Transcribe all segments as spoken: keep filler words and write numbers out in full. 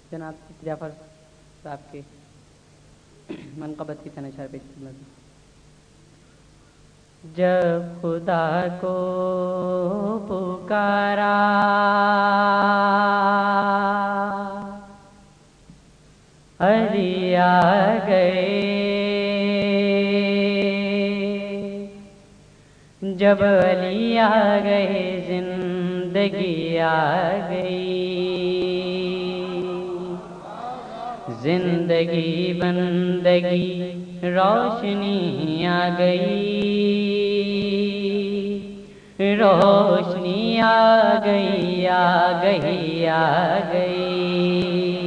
جناب جعفر صاحب کے منقبت کی تنشار پیش کرنا تھا۔ جب خدا کو پکارا علی آ گئے، جب علی آ گئے زندگی آ گئی، زندگی بندگی روشنی آ گئی، روشنی آ گئی آ گئی آ گئی۔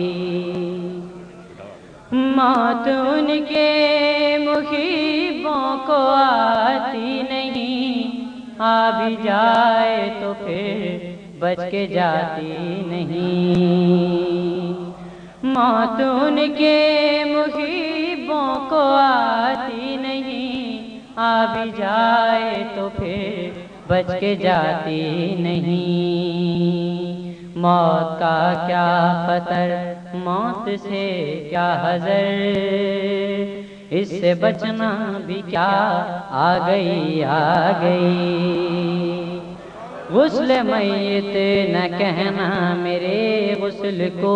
موت ان کے محبوں کو آتی نہیں، آ بھی جائے تو پھر بچ کے جاتی نہیں۔ موت ان کے محبوں کو آتی نہیں، آ بھی جائے تو پھر بچ کے جاتی نہیں۔ موت کا کیا خطر، موت سے کیا حذر، اس سے بچنا بھی کیا آ گئی آ گئی۔ غسل میت نہ کہنا میرے غسل کو،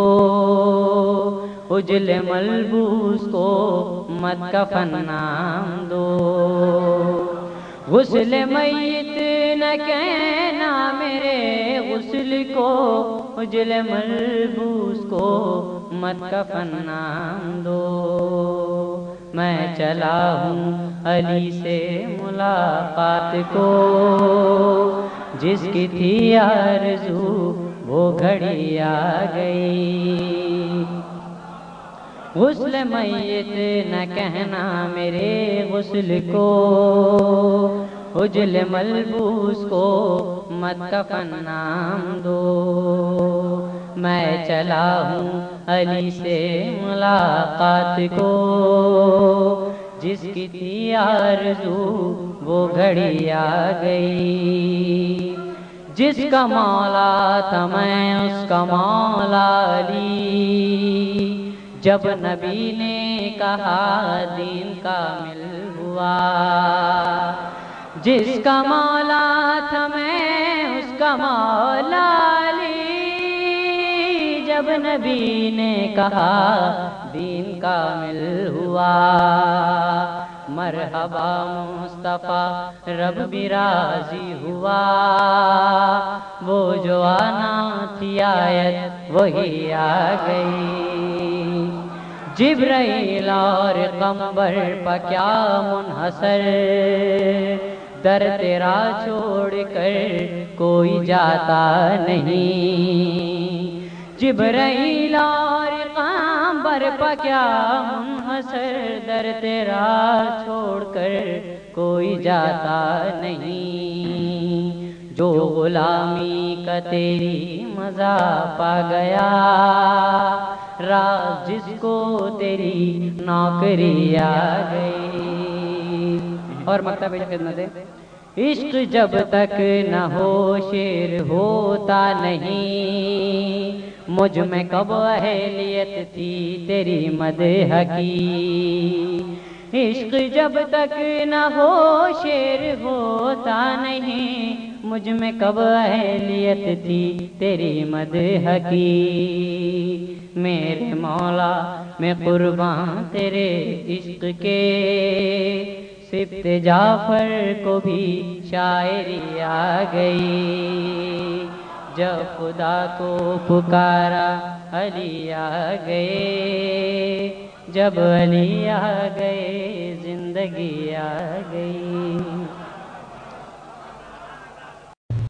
اجل ملبوس کو مت کفن نام دو۔ غسل میت نہ کہنا میرے غسل کو، اجل ملبوس کو مت کفن نام دو۔ میں چلا ہوں علی سے ملاقات کو، جس کی تھی آرزو وہ گھڑی آ گئی۔ غسل میت نہ کہنا میرے غسل کو، اجل ملبوس کو مت کفن نام دو۔ میں چلا ہوں علی سے ملاقات کو، جس کی تھی آرزو وہ گھڑی آ گئی۔ جس کا مولا تھا میں اس کا مولا علی، جب نبی نے کہا دین کامل ہوا۔ جس کا مولا تھا میں اس کا مولا علی، جب نبی نے کہا دین کامل ہوا۔ مرحبا مصطفیٰ رب بھی راضی ہوا، وہ جو آنا تھی آیت وہی آ گئی۔ جبرائیل اور پیغمبر پہ کیا منحصر، در تیرا چھوڑ کر کوئی جاتا نہیں۔ جبرائیل اور پیغمبر پہ کیا منحصر، در تیرا چھوڑ کر کوئی جاتا نہیں۔ جو غلامی کا تیری مزہ پا گیا، راز جس کو تیری نوکری آ گئی۔ اور مکتب خدمت ہے۔ عشق جب تک نہ ہو شیر ہوتا نہیں، مجھ میں کب اہلیت تھی تیری مدح کی۔ عشق جب تک نہ ہو شیر ہوتا نہیں، مجھ میں کب اہلیت تھی تیری مدح کی۔ میرے مولا میں قربان تیرے عشق کے، صفت جعفر کو بھی شاعری آ گئی۔ جب خدا کو پکارا علی آ گئے، جب علی آ گئے زندگی آ گئی۔